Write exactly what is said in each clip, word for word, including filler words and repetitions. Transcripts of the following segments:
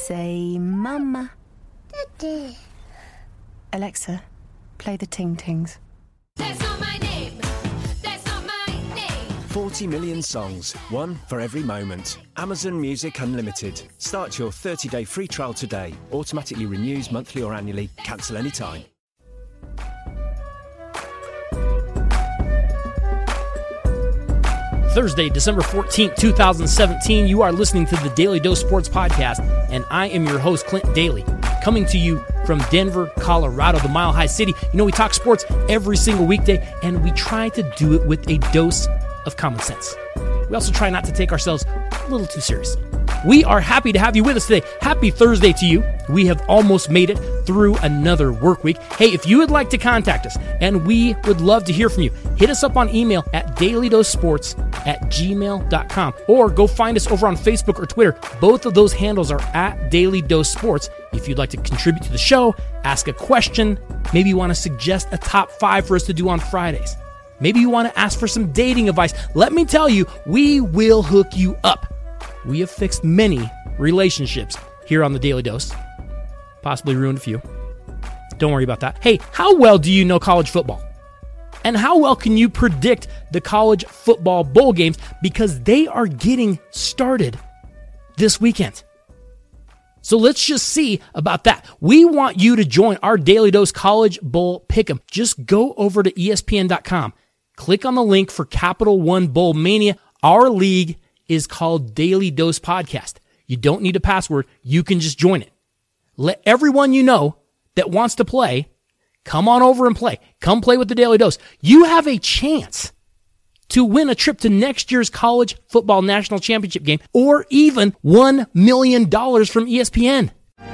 Say mama. Daddy. Alexa, play the Ting Tings. That's not my name. That's not my name. forty million songs, one for every moment. Amazon Music Unlimited. Start your thirty-day free trial today. Automatically renews monthly or annually. Cancel anytime. Thursday, December fourteenth, twenty seventeen. You are listening to the Daily Dose Sports Podcast, and I am your host, Clint Daly, coming to you from Denver, Colorado, the Mile High City. You know, we talk sports every single weekday, and we try to do it with a dose of common sense. We also try not to take ourselves a little too seriously. We are happy to have you with us today. Happy Thursday to you. We have almost made it through another work week. Hey, if you would like to contact us, and we would love to hear from you, hit us up on email at dailydosesports at gmail dot com, or go find us over on Facebook or Twitter. Both of those handles are at Daily Dose Sports. If you'd like to contribute to the show, ask a question, maybe you want to suggest a top five for us to do on Fridays. Maybe you want to ask for some dating advice. Let me tell you, we will hook you up. We have fixed many relationships here on the Daily Dose. Possibly ruined a few. Don't worry about that. Hey, how well do you know college football? And how well can you predict the college football bowl games? Because they are getting started this weekend. So let's just see about that. We want you to join our Daily Dose College Bowl Pick'em. Just go over to E S P N dot com. Click on the link for Capital One Bowl Mania. Our league is called Daily Dose Podcast. You don't need a password. You can just join it. Let everyone you know that wants to play come on over and play. Come play with the Daily Dose. You have a chance to win a trip to next year's college football national championship game, or even one million dollars from E S P N.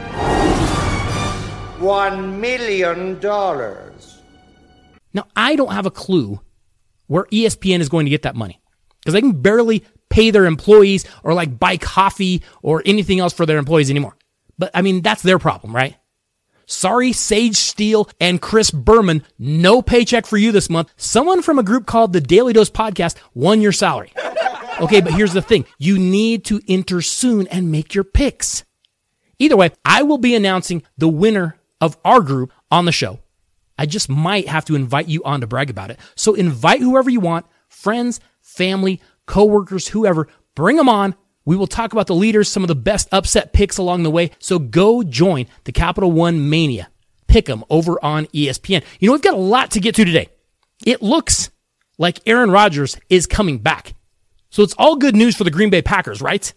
One million dollars. Now, I don't have a clue where E S P N is going to get that money, because they can barely pay their employees or like buy coffee or anything else for their employees anymore. But I mean, that's their problem, right? Sorry, Sage Steele and Chris Berman, no paycheck for you this month. Someone from a group called the Daily Dose Podcast won your salary. Okay, but here's the thing. You need to enter soon and make your picks. Either way, I will be announcing the winner of our group on the show. I just might have to invite you on to brag about it. So invite whoever you want, friends, family, coworkers, whoever, bring them on. We will talk about the leaders, some of the best upset picks along the way. So go join the Capital One Mania. Pick 'em over on E S P N. You know, we've got a lot to get to today. It looks like Aaron Rodgers is coming back. So it's all good news for the Green Bay Packers, right?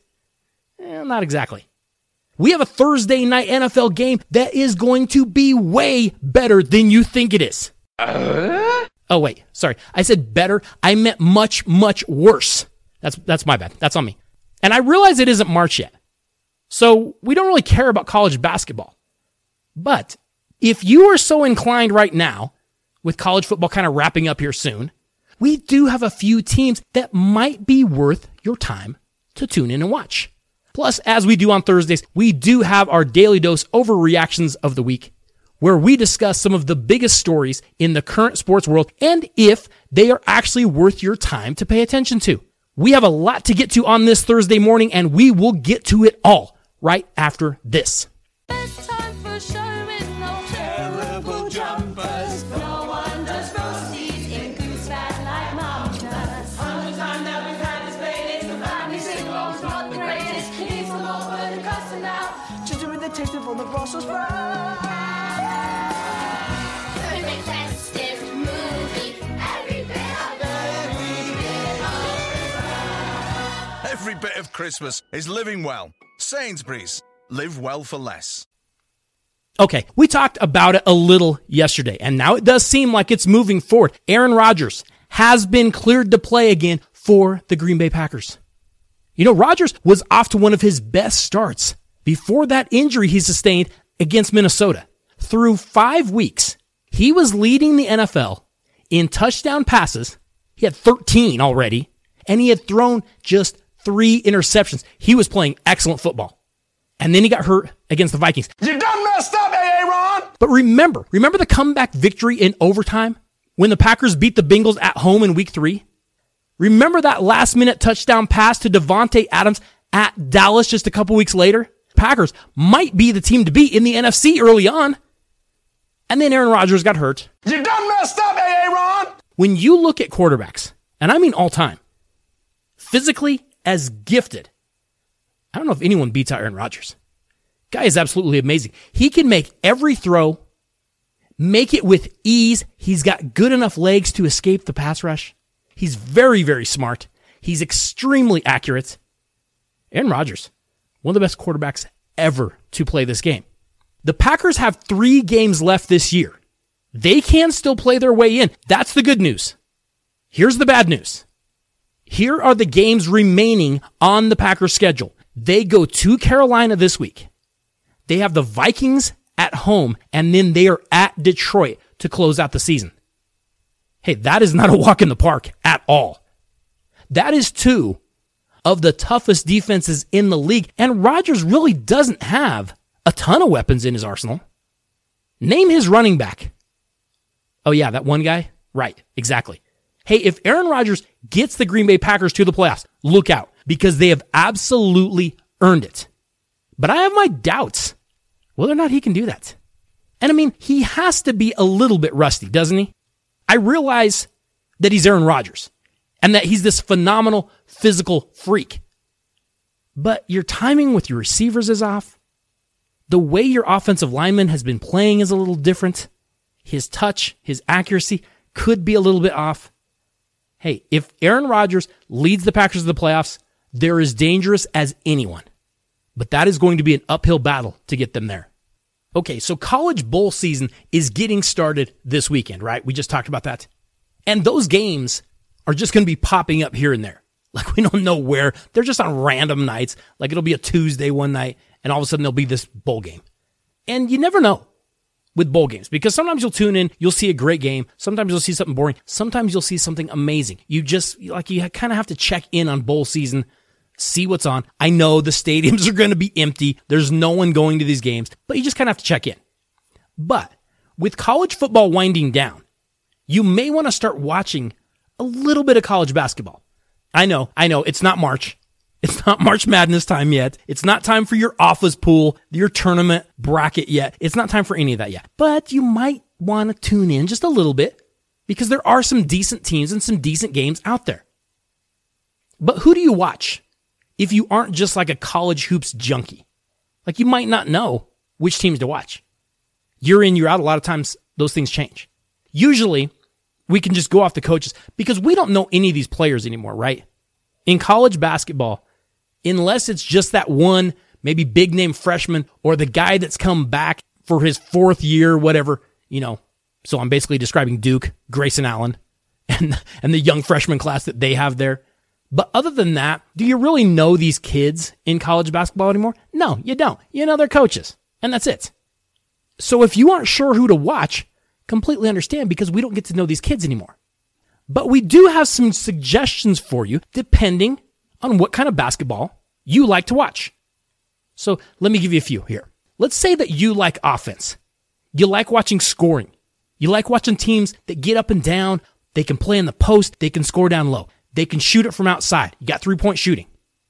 Eh, not exactly. We have a Thursday night N F L game that is going to be way better than you think it is. Uh? Oh, wait. Sorry. I said better. I meant much, much worse. That's that's my bad. That's on me. And I realize it isn't March yet, so we don't really care about college basketball. But if you are so inclined right now, with college football kind of wrapping up here soon, we do have a few teams that might be worth your time to tune in and watch. Plus, as we do on Thursdays, we do have our Daily Dose Overreactions of the Week, where we discuss some of the biggest stories in the current sports world and if they are actually worth your time to pay attention to. We have a lot to get to on this Thursday morning, and we will get to it all right after this. It's time for showing no terrible jumpers. No one does roasties in goose fat like mom does. On the time that we've had this play, it's the family sing-along's not the greatest. It's the moment of cussing out. Just doing the taste of all the Brussels sprouts. Perfect festive movie. Every bit of Every bit of Christmas is living well. Sainsbury's. Live well for less. Okay, we talked about it a little yesterday, and now it does seem like it's moving forward. Aaron Rodgers has been cleared to play again for the Green Bay Packers. You know, Rodgers was off to one of his best starts before that injury he sustained against Minnesota. Through five weeks, he was leading the N F L in touchdown passes. He had thirteen already, and he had thrown just three interceptions. He was playing excellent football. And then he got hurt against the Vikings. You done messed up, Aaron! But remember, remember the comeback victory in overtime when the Packers beat the Bengals at home in week three? Remember that last minute touchdown pass to Devontae Adams at Dallas just a couple weeks later? Packers might be the team to beat in the N F C early on. And then Aaron Rodgers got hurt. You done messed up, Aaron! When you look at quarterbacks, and I mean all time, physically as gifted, I don't know if anyone beats out Aaron Rodgers. Guy is absolutely amazing. He can make every throw, make it with ease. He's got good enough legs to escape the pass rush. He's very, very smart. He's extremely accurate. Aaron Rodgers, one of the best quarterbacks ever to play this game. The Packers have three games left this year. They can still play their way in. That's the good news. Here's the bad news. Here are the games remaining on the Packers schedule. They go to Carolina this week. They have the Vikings at home, and then they are at Detroit to close out the season. Hey, that is not a walk in the park at all. That is two of the toughest defenses in the league, and Rodgers really doesn't have a ton of weapons in his arsenal. Name his running back. Oh yeah, that one guy? Right, exactly. Hey, if Aaron Rodgers gets the Green Bay Packers to the playoffs, look out, because they have absolutely earned it. But I have my doubts whether or not he can do that. And I mean, he has to be a little bit rusty, doesn't he? I realize that he's Aaron Rodgers and that he's this phenomenal physical freak. But your timing with your receivers is off. The way your offensive lineman has been playing is a little different. His touch, his accuracy could be a little bit off. Hey, if Aaron Rodgers leads the Packers to the playoffs, they're as dangerous as anyone. But that is going to be an uphill battle to get them there. Okay, so college bowl season is getting started this weekend, right? We just talked about that. And those games are just going to be popping up here and there. Like, we don't know where. They're just on random nights. Like, it'll be a Tuesday one night, and all of a sudden there'll be this bowl game. And you never know with bowl games, because sometimes you'll tune in, you'll see a great game. Sometimes you'll see something boring. Sometimes you'll see something amazing. You just, like, you kind of have to check in on bowl season, see what's on. I know the stadiums are going to be empty. There's no one going to these games, but you just kind of have to check in. But with college football winding down, you may want to start watching a little bit of college basketball. I know, I know, it's not March. It's not March Madness time yet. It's not time for your office pool, your tournament bracket yet. It's not time for any of that yet. But you might want to tune in just a little bit because there are some decent teams and some decent games out there. But who do you watch if you aren't just like a college hoops junkie? Like, you might not know which teams to watch. You're in, you're out. A lot of times those things change. Usually we can just go off the coaches because we don't know any of these players anymore, right? In college basketball, unless it's just that one, maybe big name freshman or the guy that's come back for his fourth year, whatever, you know. So I'm basically describing Duke, Grayson Allen, and, and the young freshman class that they have there. But other than that, do you really know these kids in college basketball anymore? No, you don't. You know their coaches, and that's it. So if you aren't sure who to watch, completely understand, because we don't get to know these kids anymore. But we do have some suggestions for you depending on what kind of basketball you like to watch. So let me give you a few here. Let's say that you like offense. You like watching scoring. You like watching teams that get up and down. They can play in the post. They can score down low. They can shoot it from outside. You got three-point shooting.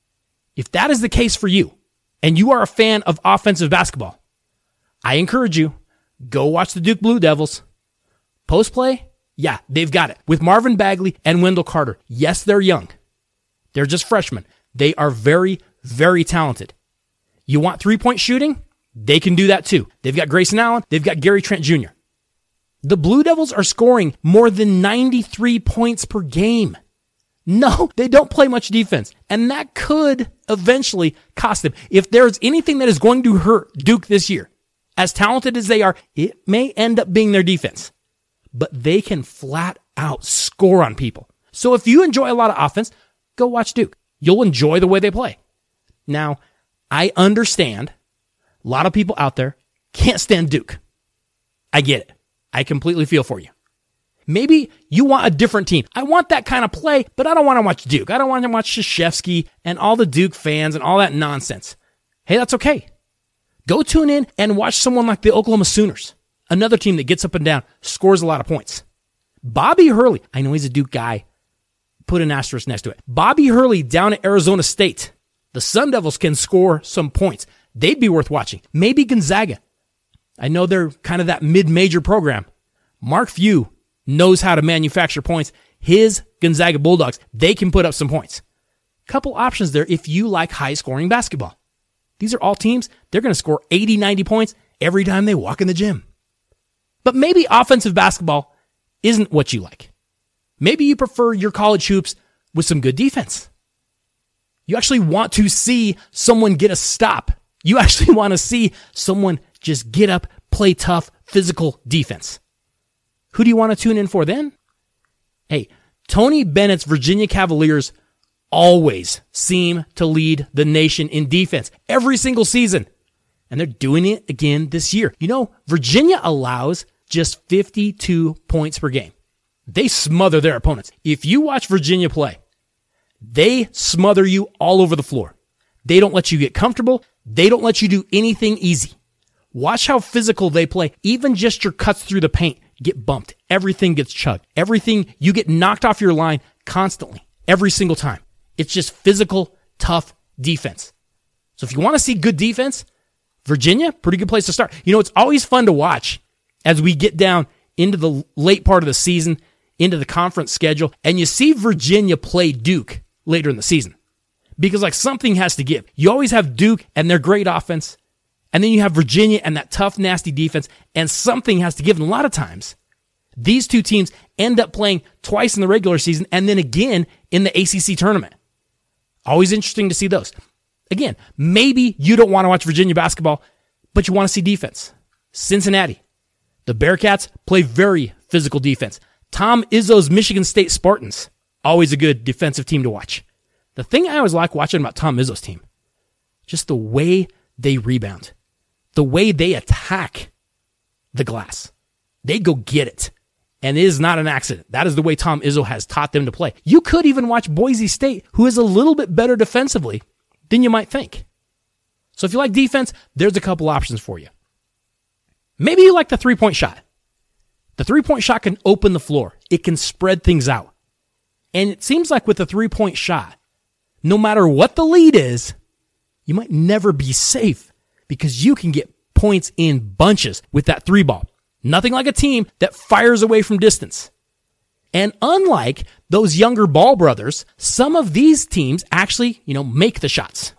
If that is the case for you, and you are a fan of offensive basketball, I encourage you, go watch the Duke Blue Devils. Post play? Yeah, they've got it. With Marvin Bagley and Wendell Carter. Yes, they're young. They're just freshmen. They are very, very talented. You want three-point shooting? They can do that too. They've got Grayson Allen. They've got Gary Trent Junior The Blue Devils are scoring more than ninety-three points per game. No, they don't play much defense. And that could eventually cost them. If there's anything that is going to hurt Duke this year, as talented as they are, it may end up being their defense. But they can flat out score on people. So if you enjoy a lot of offense, go watch Duke. You'll enjoy the way they play. Now, I understand a lot of people out there can't stand Duke. I get it. I completely feel for you. Maybe you want a different team. I want that kind of play, but I don't want to watch Duke. I don't want to watch Krzyzewski and all the Duke fans and all that nonsense. Hey, that's okay. Go tune in and watch someone like the Oklahoma Sooners. Another team that gets up and down, scores a lot of points. Bobby Hurley, I know he's a Duke guy. Put an asterisk next to it. Bobby Hurley down at Arizona State. The Sun Devils can score some points. they'd be worth watching. Maybe Gonzaga. I know they're kind of that mid-major program. Mark Few knows how to manufacture points. His Gonzaga Bulldogs, they can put up some points. Couple options there if you like high-scoring basketball. These are all teams, they're going to score eighty, ninety points every time they walk in the gym. But maybe offensive basketball isn't what you like. Maybe you prefer your college hoops with some good defense. You actually want to see someone get a stop. You actually want to see someone just get up, play tough, physical defense. Who do you want to tune in for then? Hey, Tony Bennett's Virginia Cavaliers always seem to lead the nation in defense every single season. And they're doing it again this year. You know, Virginia allows just fifty-two points per game. They smother their opponents. If you watch Virginia play, they smother you all over the floor. They don't let you get comfortable. They don't let you do anything easy. Watch how physical they play. Even just your cuts through the paint get bumped. Everything gets chugged. Everything, you get knocked off your line constantly, every single time. It's just physical, tough defense. So if you want to see good defense, Virginia, pretty good place to start. You know, it's always fun to watch as we get down into the late part of the season, into the conference schedule, and you see Virginia play Duke later in the season. Because like something has to give. You always have Duke and their great offense, and then you have Virginia and that tough, nasty defense, and something has to give. And a lot of times, these two teams end up playing twice in the regular season and then again in the A C C tournament. Always interesting to see those. Again, maybe you don't want to watch Virginia basketball, but you want to see defense. Cincinnati. The Bearcats play very physical defense. Tom Izzo's Michigan State Spartans. Always a good defensive team to watch. The thing I always like watching about Tom Izzo's team, just the way they rebound. The way they attack the glass. They go get it. And it is not an accident. That is the way Tom Izzo has taught them to play. You could even watch Boise State, who is a little bit better defensively than you might think. So if you like defense, there's a couple options for you. Maybe you like the three-point shot. The three-point shot can open the floor. It can spread things out. And it seems like with the three-point shot, no matter what the lead is, you might never be safe because you can get points in bunches with that three ball. Nothing like a team that fires away from distance. And unlike those younger Ball brothers, some of these teams actually, you know, make the shots.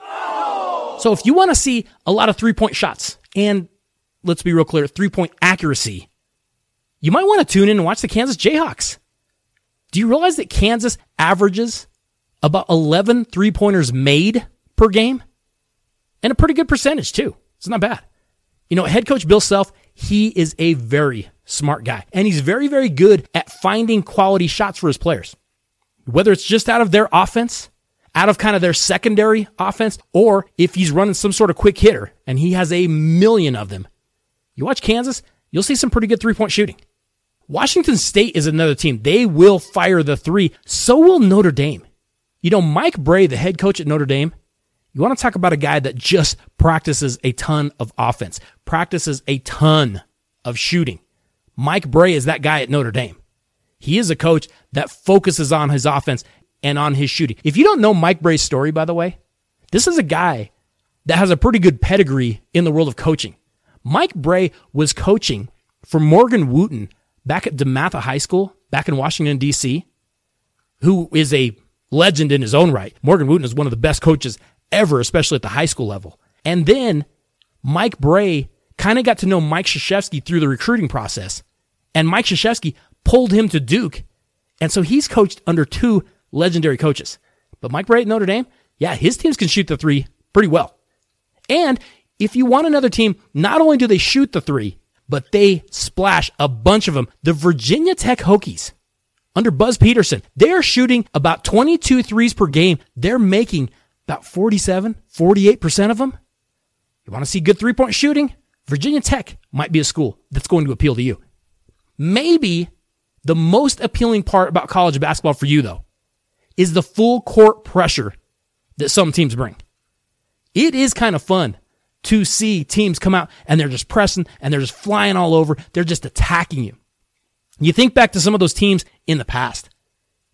So if you want to see a lot of three-point shots, and let's be real clear, three-point accuracy, you might want to tune in and watch the Kansas Jayhawks. Do you realize that Kansas averages about eleven three-pointers made per game? And a pretty good percentage, too. It's not bad. You know, head coach Bill Self, he is a very smart guy. And he's very, very good at finding quality shots for his players. Whether it's just out of their offense, out of kind of their secondary offense, or if he's running some sort of quick hitter, and he has a million of them. You watch Kansas, you'll see some pretty good three-point shooting. Washington State is another team. They will fire the three. So will Notre Dame. You know, Mike Bray, the head coach at Notre Dame, you want to talk about a guy that just practices a ton of offense, practices a ton of shooting. Mike Bray is that guy at Notre Dame. He is a coach that focuses on his offense and on his shooting. If you don't know Mike Bray's story, by the way, this is a guy that has a pretty good pedigree in the world of coaching. Mike Bray was coaching for Morgan Wooten back at DeMatha High School, back in Washington, D C, who is a legend in his own right. Morgan Wooten is one of the best coaches ever, especially at the high school level. And then Mike Bray kind of got to know Mike Krzyzewski through the recruiting process. And Mike Krzyzewski pulled him to Duke. And so he's coached under two legendary coaches. But Mike Bray at Notre Dame, yeah, his teams can shoot the three pretty well. And if you want another team, not only do they shoot the three, but they splash a bunch of them. The Virginia Tech Hokies, under Buzz Peterson, they're shooting about twenty-two threes per game. They're making about forty-seven, forty-eight percent of them. You want to see good three-point shooting? Virginia Tech might be a school that's going to appeal to you. Maybe the most appealing part about college basketball for you, though, is the full court pressure that some teams bring. It is kind of fun to see teams come out and they're just pressing and they're just flying all over. They're just attacking you. You think back to some of those teams in the past.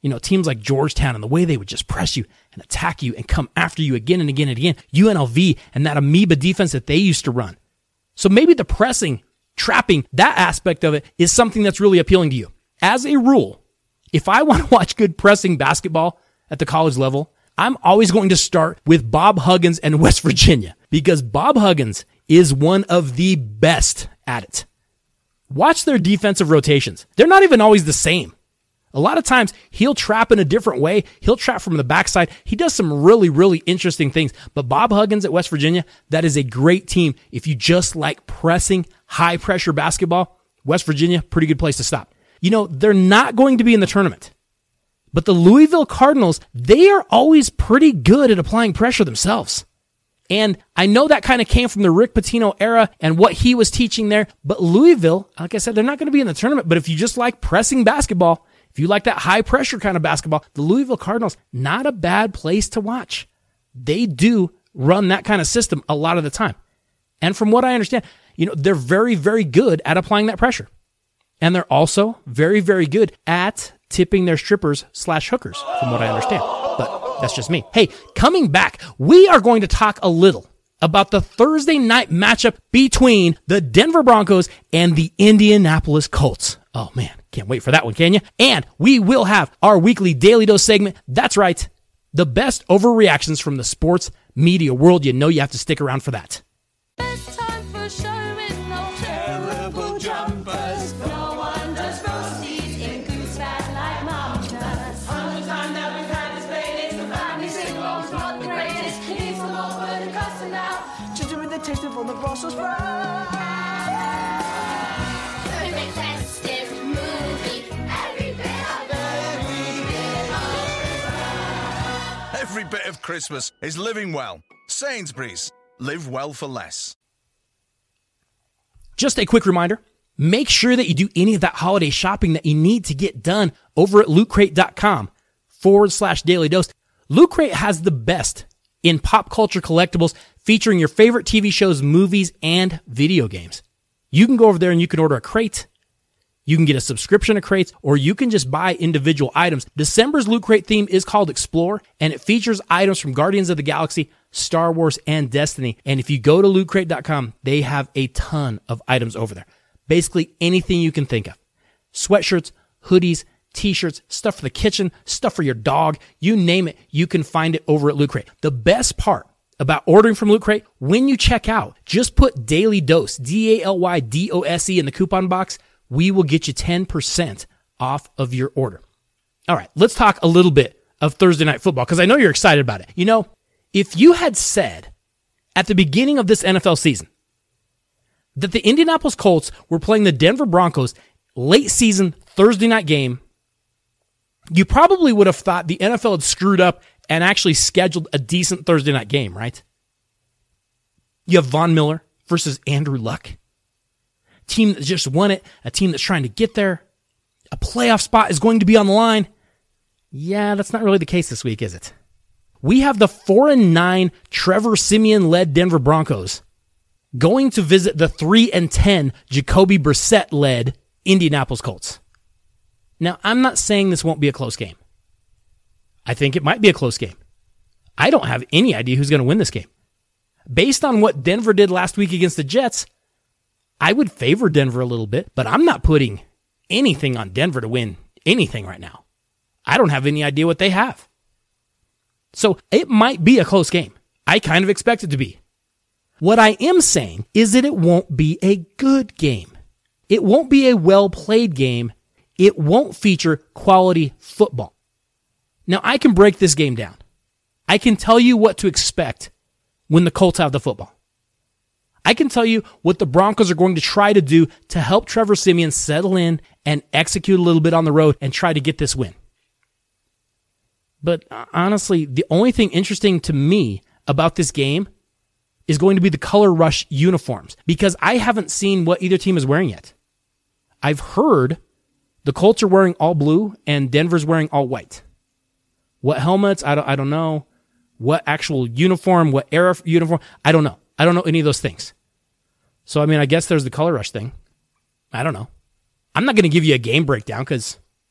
You know, teams like Georgetown and the way they would just press you and attack you and come after you again and again and again. U N L V and that amoeba defense that they used to run. So maybe the pressing, trapping, that aspect of it is something that's really appealing to you. As a rule, if I want to watch good pressing basketball at the college level, I'm always going to start with Bob Huggins and West Virginia because Bob Huggins is one of the best at it. Watch their defensive rotations. They're not even always the same. A lot of times, he'll trap in a different way. He'll trap from the backside. He does some really, really interesting things. But Bob Huggins at West Virginia, that is a great team. If you just like pressing, high-pressure basketball, West Virginia, pretty good place to stop. You know, they're not going to be in the tournament. But the Louisville Cardinals, they are always pretty good at applying pressure themselves. And I know that kind of came from the Rick Pitino era and what he was teaching there. But Louisville, like I said, they're not going to be in the tournament. But if you just like pressing basketball, if you like that high pressure kind of basketball, the Louisville Cardinals, not a bad place to watch. They do run that kind of system a lot of the time. And from what I understand, you know, they're very, very good at applying that pressure. And they're also very, very good at tipping their strippers slash hookers, from what I understand. But that's just me. Hey, coming back, we are going to talk a little about the Thursday night matchup between the Denver Broncos and the Indianapolis Colts. Oh man, can't wait for that one, can you? And we will have our weekly Daily Dose segment. That's right, the best overreactions from the sports media world. You know you have to stick around for that. Best time for showing no terrible jumpers. No one does roasties in goose fat like mom does. On the time that we've had this plate, it's the family sing-along's not the greatest. It's the moment of cussing out. Ginger with the taste of all the Brussels sprouts. Perfect festive movie. Every bit of every bit of Every bit of Christmas is living well. Sainsbury's. Live well for less. Just a quick reminder, make sure that you do any of that holiday shopping that you need to get done over at lootcrate.com forward slash daily dose. Loot Crate has the best in pop culture collectibles featuring your favorite T V shows, movies, and video games. You can go over there and you can order a crate. You can get a subscription to crates, or you can just buy individual items. December's Loot Crate theme is called Explore, and it features items from Guardians of the Galaxy, Star Wars, and Destiny. And if you go to loot crate dot com, they have a ton of items over there. Basically anything you can think of. Sweatshirts, hoodies, t-shirts, stuff for the kitchen, stuff for your dog, you name it, you can find it over at Loot Crate. The best part about ordering from Loot Crate, when you check out, just put Daily Dose, D A L Y D O S E in the coupon box. We will get you ten percent off of your order. All right, let's talk a little bit of Thursday Night Football because I know you're excited about it. You know, if you had said at the beginning of this N F L season that the Indianapolis Colts were playing the Denver Broncos late season Thursday night game, you probably would have thought the N F L had screwed up and actually scheduled a decent Thursday night game, right? You have Von Miller versus Andrew Luck. Team that just won it, a team that's trying to get there. A playoff spot is going to be on the line. Yeah, that's not really the case this week, is it? We have the four and nine Trevor Siemian-led Denver Broncos going to visit the three and ten Jacoby Brissett-led Indianapolis Colts. Now, I'm not saying this won't be a close game. I think it might be a close game. I don't have any idea who's going to win this game. Based on what Denver did last week against the Jets, I would favor Denver a little bit, but I'm not putting anything on Denver to win anything right now. I don't have any idea what they have. So it might be a close game. I kind of expect it to be. What I am saying is that it won't be a good game. It won't be a well-played game. It won't feature quality football. Now, I can break this game down. I can tell you what to expect when the Colts have the football. I can tell you what the Broncos are going to try to do to help Trevor Siemian settle in and execute a little bit on the road and try to get this win. But honestly, the only thing interesting to me about this game is going to be the color rush uniforms because I haven't seen what either team is wearing yet. I've heard the Colts are wearing all blue and Denver's wearing all white. What helmets? I don't, I don't know. What actual uniform? What era uniform? I don't know. I don't know any of those things. So, I mean, I guess there's the color rush thing. I don't know. I'm not going to give you a game breakdown because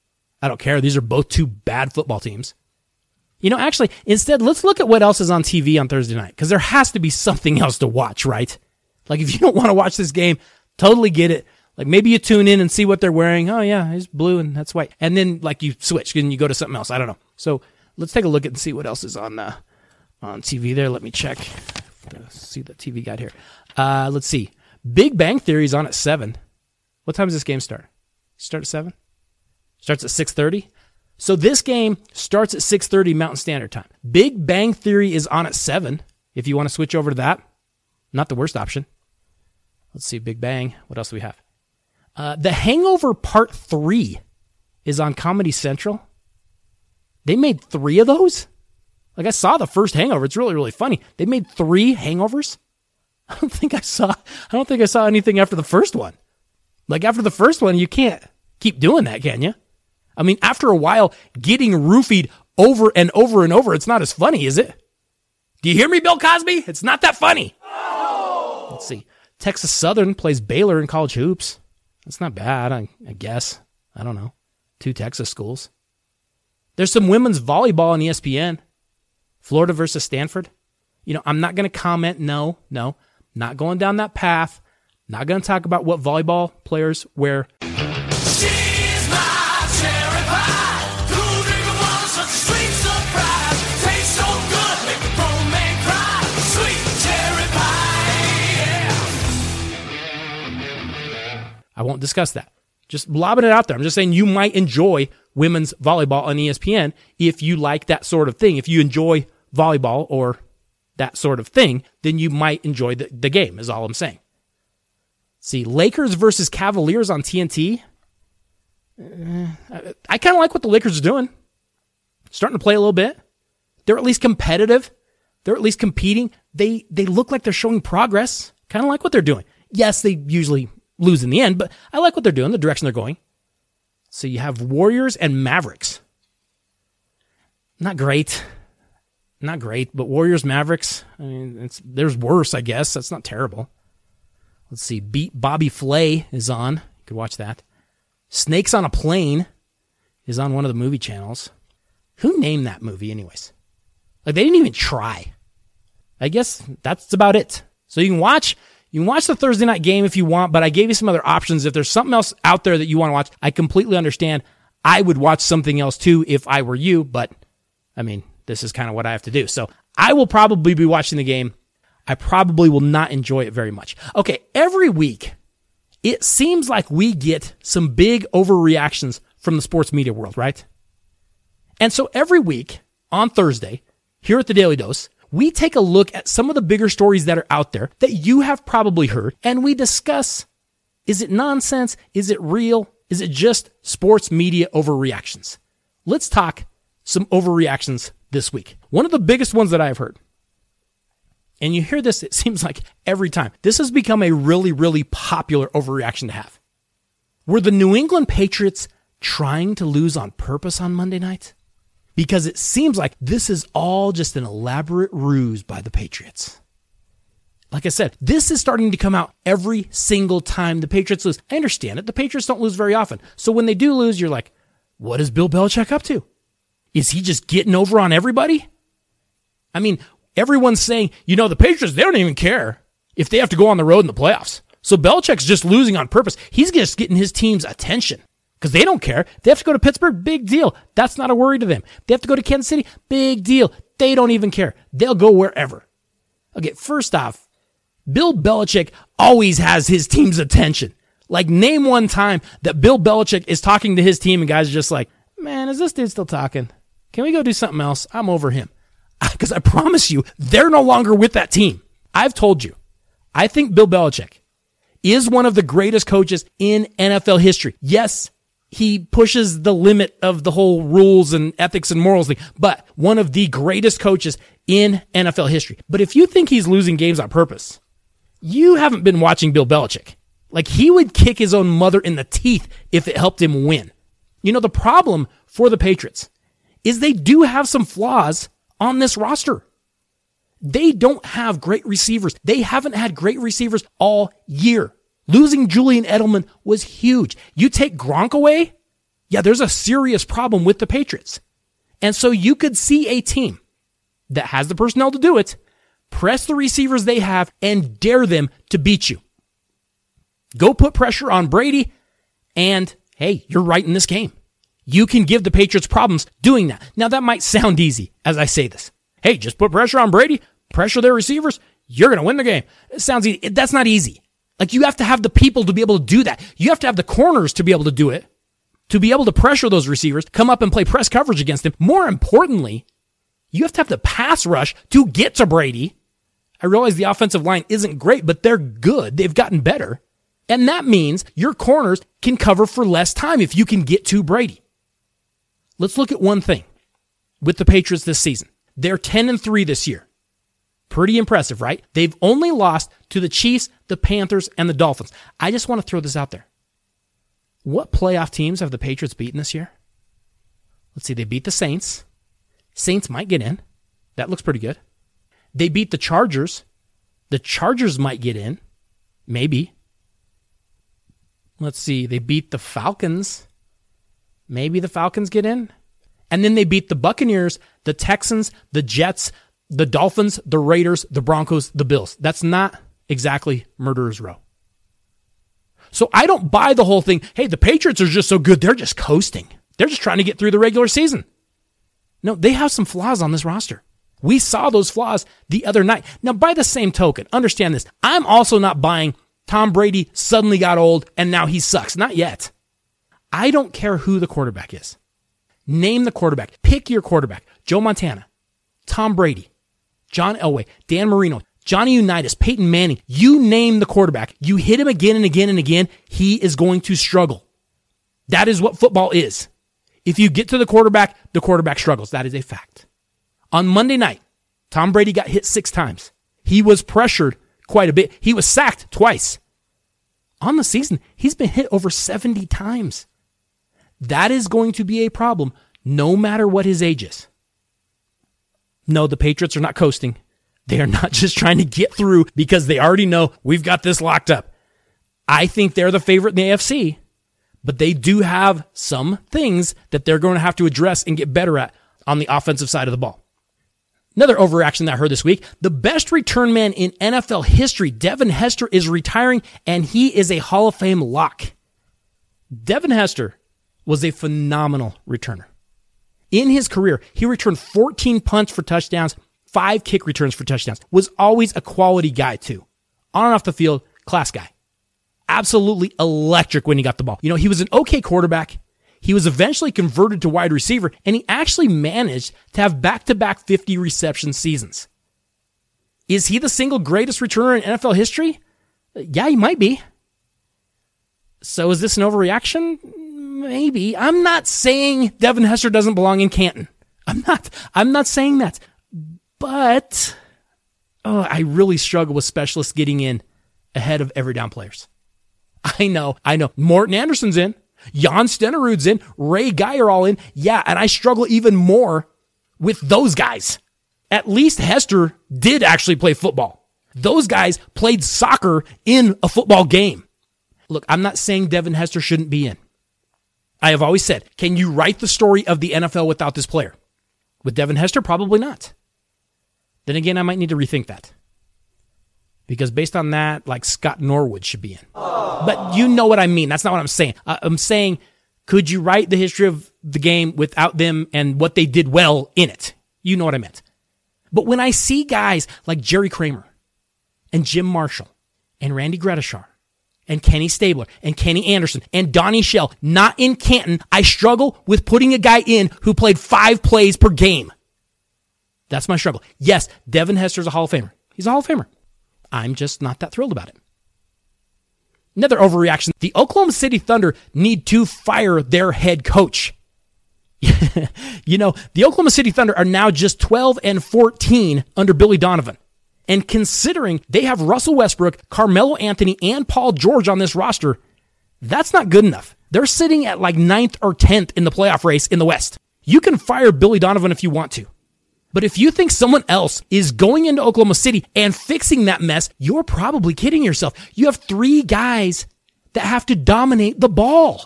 I don't care. These are both two bad football teams. You know, actually, instead, let's look at what else is on T V on Thursday night, because there has to be something else to watch, right? Like, if you don't want to watch this game, totally get it. Like, maybe you tune in and see what they're wearing. Oh, yeah, it's blue and that's white. And then, like, you switch and you go to something else. I don't know. So let's take a look and see what else is on uh, on T V there. Let me check. See the T V guide here. Uh, let's see. Big Bang Theory is on at seven. What time does this game start? Start at seven? Starts at six thirty? So this game starts at six thirty Mountain Standard Time. Big Bang Theory is on at seven, if you want to switch over to that. Not the worst option. Let's see, Big Bang. What else do we have? Uh, The Hangover Part three is on Comedy Central. They made three of those? Like, I saw the first Hangover. It's really, really funny. They made three Hangovers? I don't think I saw, I don't think I saw anything after the first one. Like, after the first one, you can't keep doing that, can you? I mean, after a while, getting roofied over and over and over, it's not as funny, is it? Do you hear me, Bill Cosby? It's not that funny. Oh! Let's see. Texas Southern plays Baylor in college hoops. That's not bad, I, I guess. I don't know. Two Texas schools. There's some women's volleyball on E S P N. Florida versus Stanford. You know, I'm not going to comment. No, no. Not going down that path. Not going to talk about what volleyball players wear. She's my cherry pie. Cool drink one, such a sweet surprise. Tastes so good, make the grown man cry. Sweet cherry pie, yeah. I won't discuss that. Just lobbing it out there. I'm just saying you might enjoy women's volleyball on E S P N if you like that sort of thing. If you enjoy volleyball or that sort of thing, then you might enjoy the, the game, is all I'm saying. See, Lakers versus Cavaliers on T N T. Uh, I, I kind of like what the Lakers are doing. Starting to play a little bit. They're at least competitive. They're at least competing. They they look like they're showing progress. Kind of like what they're doing. Yes, they usually lose in the end, but I like what they're doing, the direction they're going. So you have Warriors and Mavericks. Not great. Not great, but Warriors, Mavericks, I mean, it's, there's worse, I guess. That's not terrible. Let's see. Beat Bobby Flay is on. You could watch that. Snakes on a Plane is on one of the movie channels. Who named that movie anyways? Like, they didn't even try. I guess that's about it. So you can watch, you can watch the Thursday night game if you want, but I gave you some other options. If there's something else out there that you want to watch, I completely understand. I would watch something else too if I were you, but I mean, this is kind of what I have to do. So I will probably be watching the game. I probably will not enjoy it very much. Okay, every week, it seems like we get some big overreactions from the sports media world, right? And so every week on Thursday, here at the Daily Dose, we take a look at some of the bigger stories that are out there that you have probably heard, and we discuss, is it nonsense? Is it real? Is it just sports media overreactions? Let's talk some overreactions this week. One of the biggest ones that I've heard, and you hear this, it seems like every time, this has become a really, really popular overreaction to have. Were the New England Patriots trying to lose on purpose on Monday night? Because it seems like this is all just an elaborate ruse by the Patriots. Like I said, this is starting to come out every single time the Patriots lose. I understand it. The Patriots don't lose very often. So when they do lose, you're like, what is Bill Belichick up to? Is he just getting over on everybody? I mean, everyone's saying, you know, the Patriots, they don't even care if they have to go on the road in the playoffs. So Belichick's just losing on purpose. He's just getting his team's attention because they don't care. They have to go to Pittsburgh, big deal. That's not a worry to them. They have to go to Kansas City, big deal. They don't even care. They'll go wherever. Okay, first off, Bill Belichick always has his team's attention. Like, name one time that Bill Belichick is talking to his team and guys are just like, man, is this dude still talking? Can we go do something else? I'm over him. Because I promise you, they're no longer with that team. I've told you, I think Bill Belichick is one of the greatest coaches in N F L history. Yes, he pushes the limit of the whole rules and ethics and morals thing, but one of the greatest coaches in N F L history. But if you think he's losing games on purpose, you haven't been watching Bill Belichick. Like, he would kick his own mother in the teeth if it helped him win. You know, the problem for the Patriots is they do have some flaws on this roster. They don't have great receivers. They haven't had great receivers all year. Losing Julian Edelman was huge. You take Gronk away, Yeah, there's a serious problem with the Patriots. And so you could see a team that has the personnel to do it, press the receivers they have, and dare them to beat you. Go put pressure on Brady, and hey, you're right in this game. You can give the Patriots problems doing that. Now, that might sound easy as I say this. Hey, just put pressure on Brady, pressure their receivers, you're going to win the game. It sounds easy. That's not easy. Like, you have to have the people to be able to do that. You have to have the corners to be able to do it, to be able to pressure those receivers, come up and play press coverage against them. More importantly, you have to have the pass rush to get to Brady. I realize the offensive line isn't great, but they're good. They've gotten better. And that means your corners can cover for less time if you can get to Brady. Let's look at one thing with the Patriots this season. They're ten and three this year. Pretty impressive, right? They've only lost to the Chiefs, the Panthers, and the Dolphins. I just want to throw this out there. What playoff teams have the Patriots beaten this year? Let's see, they beat the Saints. Saints might get in. That looks pretty good. They beat the Chargers. The Chargers might get in. Maybe. Let's see, they beat the Falcons. Maybe the Falcons get in. And then they beat the Buccaneers, the Texans, the Jets, the Dolphins, the Raiders, the Broncos, the Bills. That's not exactly murderer's row. So I don't buy the whole thing. Hey, the Patriots are just so good. They're just coasting. They're just trying to get through the regular season. No, they have some flaws on this roster. We saw those flaws the other night. Now, by the same token, understand this. I'm also not buying Tom Brady suddenly got old and now he sucks. Not yet. I don't care who the quarterback is. Name the quarterback. Pick your quarterback. Joe Montana, Tom Brady, John Elway, Dan Marino, Johnny Unitas, Peyton Manning. You name the quarterback. You hit him again and again and again. He is going to struggle. That is what football is. If you get to the quarterback, the quarterback struggles. That is a fact. On Monday night, Tom Brady got hit six times. He was pressured quite a bit. He was sacked twice. On the season, he's been hit over seventy times. That is going to be a problem no matter what his age is. No, the Patriots are not coasting. They are not just trying to get through because they already know we've got this locked up. I think they're the favorite in the A F C, but they do have some things that they're going to have to address and get better at on the offensive side of the ball. Another overreaction that I heard this week, the best return man in N F L history, Devin Hester, is retiring, and he is a Hall of Fame lock. Devin Hester was a phenomenal returner. In his career, he returned fourteen punts for touchdowns, five kick returns for touchdowns, was always a quality guy too. On and off the field, class guy. Absolutely electric when he got the ball. You know, he was an okay quarterback. He was eventually converted to wide receiver, and he actually managed to have back-to-back fifty reception seasons. Is he the single greatest returner in N F L history? Yeah, he might be. So is this an overreaction? Maybe. I'm not saying Devin Hester doesn't belong in Canton. I'm not. I'm not saying that. But oh, I really struggle with specialists getting in ahead of every down players. I know. I know. Morton Anderson's in. Jan Stenerud's in. Ray Guy are all in. Yeah, and I struggle even more with those guys. At least Hester did actually play football. Those guys played soccer in a football game. Look, I'm not saying Devin Hester shouldn't be in. I have always said, can you write the story of the N F L without this player? With Devin Hester, probably not. Then again, I might need to rethink that. Because based on that, like Scott Norwood should be in. Aww. But you know what I mean. That's not what I'm saying. I'm saying, could you write the history of the game without them and what they did well in it? You know what I meant. But when I see guys like Jerry Kramer and Jim Marshall and Randy Gretishar and Kenny Stabler and Kenny Anderson and Donnie Shell not in Canton, I struggle with putting a guy in who played five plays per game. That's my struggle. Yes, Devin Hester's a Hall of Famer. He's a Hall of Famer. I'm just not that thrilled about it. Another overreaction. The Oklahoma City Thunder need to fire their head coach. You know, the Oklahoma City Thunder are now just twelve and fourteen under Billy Donovan. And considering they have Russell Westbrook, Carmelo Anthony, and Paul George on this roster, that's not good enough. They're sitting at like ninth or tenth in the playoff race in the West. You can fire Billy Donovan if you want to. But if you think someone else is going into Oklahoma City and fixing that mess, you're probably kidding yourself. You have three guys that have to dominate the ball.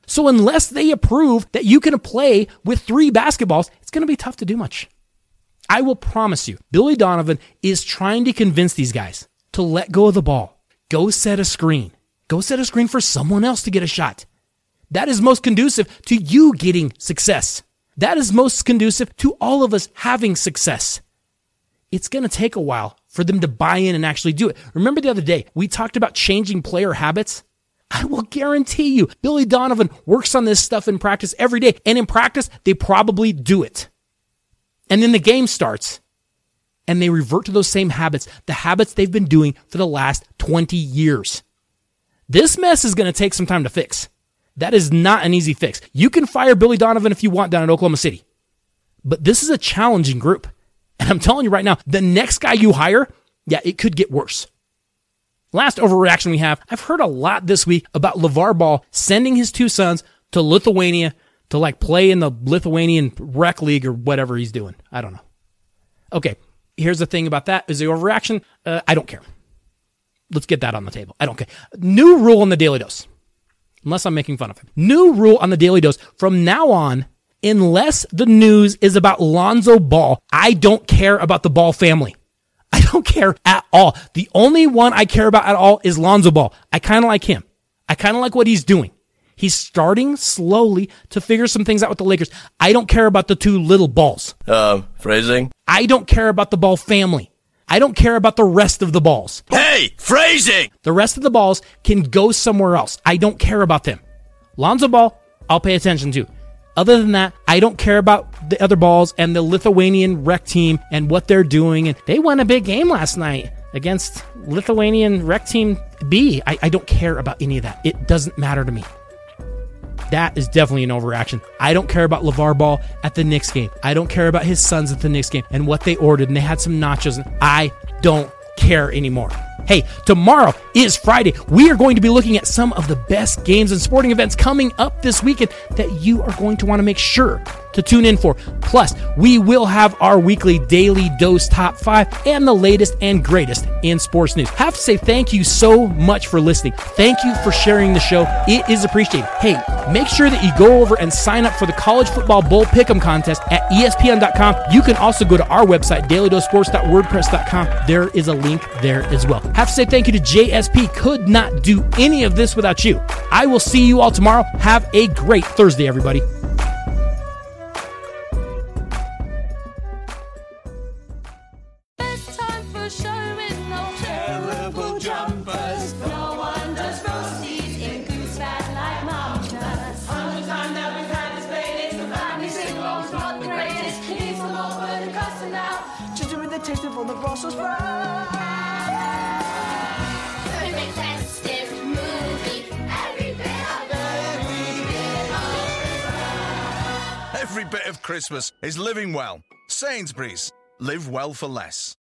So unless they approve that you can play with three basketballs, it's going to be tough to do much. I will promise you, Billy Donovan is trying to convince these guys to let go of the ball. Go set a screen. Go set a screen for someone else to get a shot. That is most conducive to you getting success. That is most conducive to all of us having success. It's going to take a while for them to buy in and actually do it. Remember the other day, we talked about changing player habits? I will guarantee you, Billy Donovan works on this stuff in practice every day. And in practice, they probably do it. And then the game starts, and they revert to those same habits, the habits they've been doing for the last twenty years. This mess is going to take some time to fix. That is not an easy fix. You can fire Billy Donovan if you want down in Oklahoma City. But this is a challenging group. And I'm telling you right now, the next guy you hire, yeah, it could get worse. Last overreaction we have, I've heard a lot this week about LeVar Ball sending his two sons to Lithuania to like play in the Lithuanian rec league or whatever he's doing. I don't know. Okay, here's the thing about that. Is the overreaction? Uh, I don't care. Let's get that on the table. I don't care. New rule on the Daily Dose. Unless I'm making fun of him. New rule on the Daily Dose. From now on, unless the news is about Lonzo Ball, I don't care about the Ball family. I don't care at all. The only one I care about at all is Lonzo Ball. I kind of like him. I kind of like what he's doing. He's starting slowly to figure some things out with the Lakers. I don't care about the two little balls. Uh, phrasing? I don't care about the Ball family. I don't care about the rest of the balls. Hey, phrasing! The rest of the balls can go somewhere else. I don't care about them. Lonzo Ball, I'll pay attention to. Other than that, I don't care about the other balls and the Lithuanian rec team and what they're doing. And they won a big game last night against Lithuanian rec team B. I, I don't care about any of that. It doesn't matter to me. That is definitely an overreaction. I don't care about LeVar Ball at the Knicks game. I don't care about his sons at the Knicks game and what they ordered, and they had some nachos. And I don't care anymore. Hey, tomorrow is Friday. We are going to be looking at some of the best games and sporting events coming up this weekend that you are going to want to make sure to tune in for. Plus, we will have our weekly Daily Dose Top five and the latest and greatest in sports news. Have to say thank you so much for listening. Thank you for sharing the show. It is appreciated. Hey, make sure that you go over and sign up for the College Football Bowl Pick'em contest at E S P N dot com. You can also go to our website, daily dose sports dot wordpress dot com. There is a link there as well. Have to say thank you to J S P. Could not do any of this without you. I will see you all tomorrow. Have a great Thursday, everybody. Best time for showing no terrible jumpers. No one does roasties in goose fat like Mom does. Hundred times that we've had this baby, it's the family sing-along's not the greatest. He's the over the custom out. Ginger with the taste of all the Brussels sprouts. Perfect festive movie. Every bit of every bit of Every bit of Christmas is living well. Sainsbury's. Live well for less.